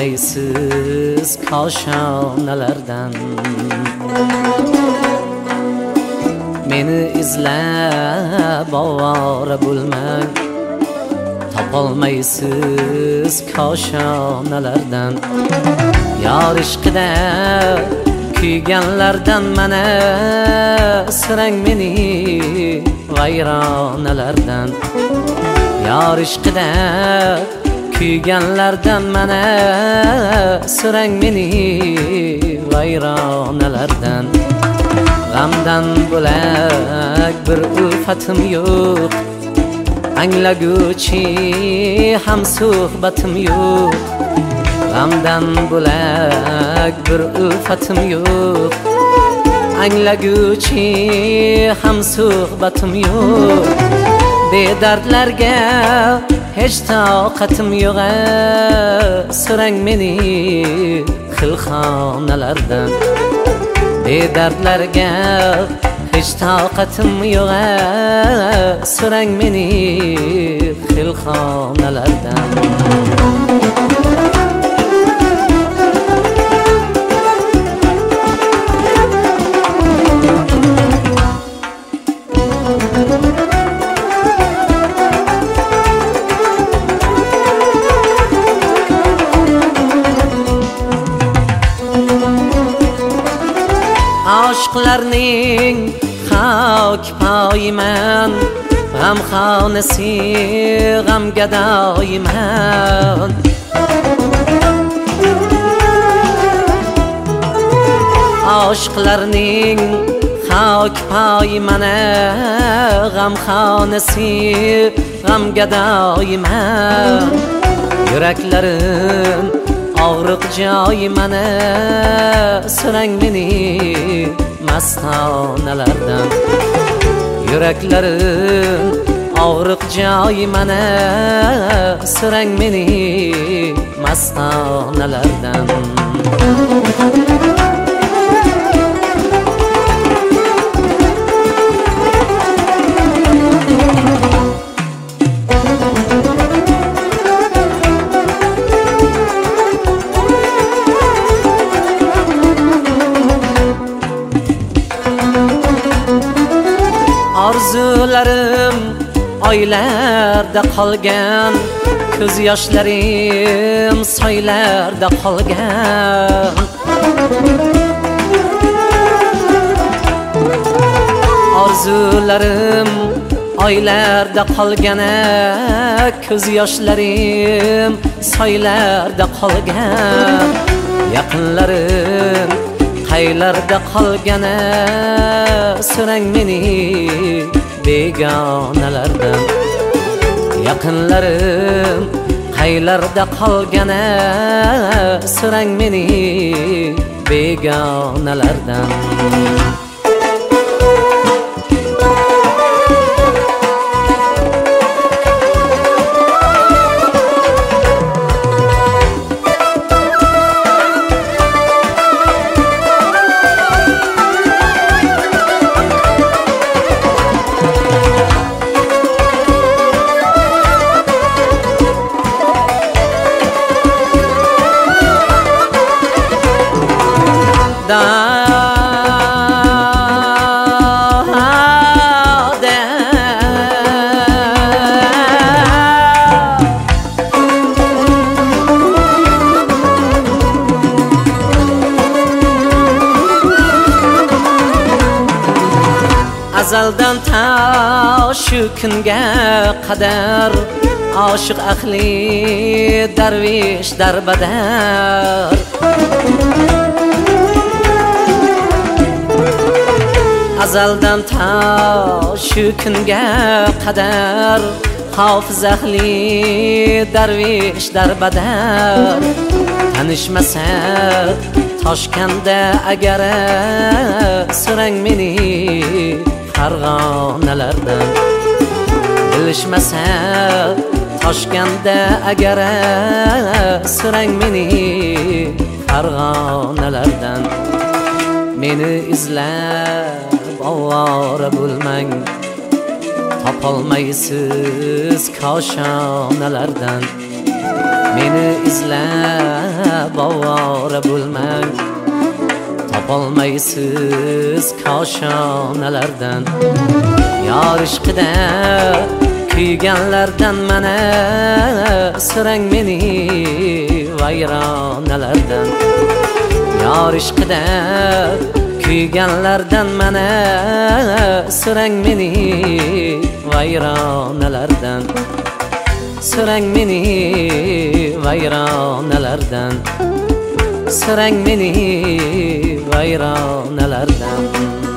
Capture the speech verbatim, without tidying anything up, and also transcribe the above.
topolmaysiz koshonalardan. Meni izlab ovora bo'lmang, topolmaysiz koshonalardan. Yor ishqida kuyganlardan mana sirang meni vayronalardan. Yor ishqida kuyganlardan mana sirang meni vayronalardan. G'amdan bo'lak bir ulfatim yo'q, anglaguchi ham suhbatim yo'q. G'amdan bo'lak bir ulfatim yo'q, anglaguchi ham suhbatim yo'q. Bedardlarga hech toqatim yo'q, so'rang meni xilxonalardan. Bedardlarga hech toqatim yo'q, so'rang meni xilxonalardan. Aşklarning xok poyiman, g'amxonasi g'amgadoyman. Aşklarning xok poyiman, g'amxonasi g'amgadoyman. Yuraklarim og'riq joyi mana so'rang meni mastonalardan. Yuraklarim og'riq joyi mana so'rang meni mastonalardan. Arzularim oylarda qolgan, ko'z yoshlarim soylarda qolgan. Arzularim oylarda qolgan, ko'z yoshlarim soylarda qolgan. Yaqinlarim qaylarda qolgan, so'rang meni begonalardan. Yaqinlarim qaylarda qolgan, so'rang meni begonalardan. Azaldan ta shu kunga qadar oshiq ahli darvish darbadar. Azaldan ta shu kunga qadar hofiz ahli darvish darbadar. Tanishmasa Toshkanda agar so'rang meni farg'onalardan. Bilishmasa Toshkanda agar so'rang meni farg'onalardan. Meni izlab ovora bo'lmang, topolmaysiz koshonalardan. Meni izlab bovora bo'lmang. Topolmaysiz koshonalardan yor ishqida kuyganlardan mana sirang meni vayronalardan. Yor ishqida kuyganlardan mana sirang meni vayronalardan. Sirang meni vayronalardan. Sirang meni vayronalardan.